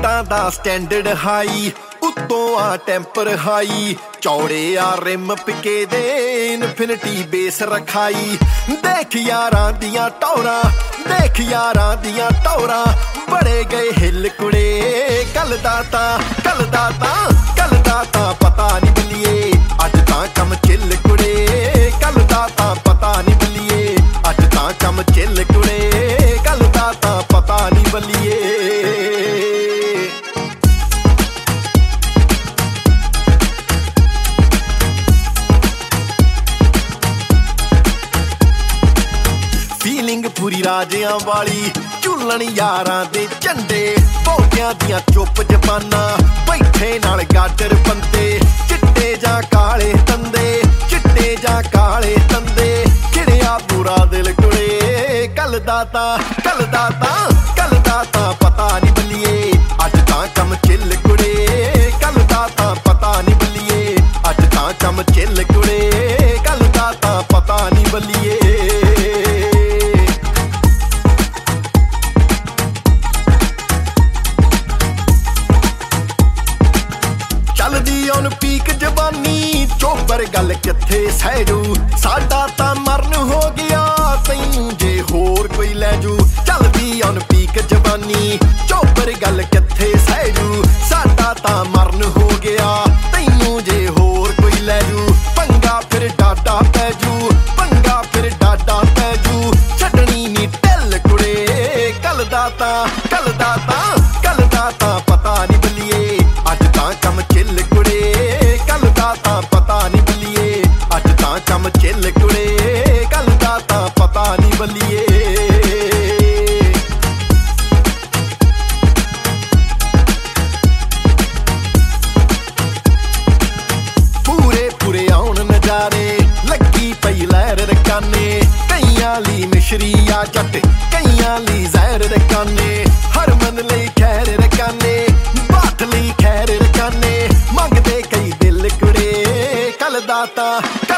ਬੂਟਾਂ ਦਾ standard high, ਉੱਤੋਂ ਆ ਟੈਂਪਰ ਹਾਈ, ਚੌੜੇ ਆ ਰਿਮ ਪਿਕੇ ਦੇ ਇਨਫਿਨਿਟੀ ਬੇਸ ਰਖਾਈ। ਦੇਖ ਯਾਰਾਂ ਦੀਆਂ ਟੌਰਾਂ, ਦੇਖ ਯਾਰਾਂ ਦੀਆਂ ਟੌਰਾਂ, ਬੜੇ ਗਏ ਹਿੱਲ ਕੁੜੇ। ਕੱਲ ਦਾ ਤਾਂ ਪਤਾ ਨਹੀਂ ਬੱਲੀਏ, ਅੱਜ ਤਾਂ ਕੰਮ ਚਿੱਲ ਕੁੜੇ। ਕੱਲ ਦਾ ਤਾਂ ਪਤਾ ਨਹੀਂ ਬੱਲੀਏ, ਅੱਜ ਤਾਂ ਕੰਮ ਚਿੱਲ ਕੁੜੇ। ਕੱਲ ਦਾ ਤਾਂ ਪਤਾ ਨਹੀਂ ਬੱਲੀਏ। ਫੀਲਿੰਗ ਪੂਰੀ ਰਾਜਿਆਂ ਵਾਲੀ, ਝੂਲਣ ਯਾਰਾਂ ਦੇ ਝੰਡੇ, ਭੋਗਿਆਂ ਦੀਆਂ ਚੁੱਪ ਜ਼ਬਾਨਾਂ, ਬੈਠੇ ਨਾਲ ਗਾਡਰ ਬੰਦੇ। ਚਿੱਟੇ ਜਾਂ ਕਾਲੇ ਤੰਦੇ, ਚਿੱਟੇ ਜਾਂ ਕਾਲੇ ਤੰਦੇ, ਖਿੜਿਆ ਪੂਰਾ ਦਿਲ ਕੁੜੇ। ਕੱਲ ਦਾ ਤਾਂ ਪਤਾ ਨਹੀਂ ਬੱਲੀਏ, ਅੱਜ ਤਾਂ ਕੰਮ ਚਿੱਲ ਕੁੜੇ। ਕੱਲ ਦਾ ਤਾਂ ਪਤਾ ਨਹੀਂ ਬੱਲੀਏ, ਅੱਜ ਤਾਂ ਕੰਮ ਚਿੱਲ ਕੁੜੇ। ਕੱਲ ਦਾ ਤਾਂ ਪਤਾ ਨਹੀਂ ਬੱਲੀਏ। ਚੱਲਦੀ ਔਨ ਪੀਕ ਜਵਾਨੀ, ਚੋਬਰ ਗੱਲ ਕਿੱਥੇ ਸਹਿਜੂ। ਸਾਡਾ ਤਾਂ ਮਰਨ ਹੋ ਗਿਆ, ਤੈਨੂੰ ਜੇ ਹੋਰ ਕੋਈ ਲੈ ਜੂ। ਚੱਲਦੀ ਔਨ ਪੀਕ ਜਵਾਨੀ, ਚੋਬਰ ਗੱਲ ਕਿੱਥੇ ਸਹਿਜੂ। ਸਾਡਾ ਤਾਂ ਮਰਨ ਹੋ ਗਿਆ, ਤੈਨੂੰ ਜੇ ਹੋਰ ਕੋਈ ਲੈ ਜੂ। ਪੰਗਾ ਫਿਰ ਡਾਡਾ ਪੈ ਜੂ, ਪੰਗਾ ਫਿਰ ਡਾਡਾ ਪੈ ਜੂ। ਛੱਡਣੀ ਨੀ ਢਿੱਲ ਕੁੜੇ। ਕੱਲ ਦਾ ਤਾਂ ਪਤਾ ਨਹੀਂ ਬੱਲੀਏ, ਅੱਜ ਤਾਂ ਕੰਮ ਚਿੱਲ ਕੁੜੇ। ਕੱਲ ਦਾ ਤਾਂ ਪਤਾ ਨਹੀਂ ਬੱਲੀਏ, ਅੱਜ ਤਾਂ ਕੰਮ ਚਿੱਲ ਕੁੜੇ। ਕੱਲ ਦਾ ਤਾਂ ਪਤਾ ਨਹੀਂ ਬੱਲੀਏ। ਪੂਰੇ ਆਉਣ ਨਜ਼ਾਰੇ, ਲੱਗੀ ਪਈ ਲਹਿਰ ਰਕਾਨੇ। ਕਈਆਂ ਲਈ ਮਿਸ਼ਰੀ ਆ ਜੱਟ, ਕਈਆਂ ਲਈ ਜ਼ਹਿਰ ਰਕਾਨੇ। ਹਰਮਨ ਲਈ ਖੈਰ ਰਕਾਨੇ, ਬਾਤ ਲਈ ਖੈਰ ਰਕਾਨੇ। ਮੰਗਦੇ ਕਈ ਦਿਲ ਕੁੜੇ। ਕੱਲ ਦਾ ਤਾਂ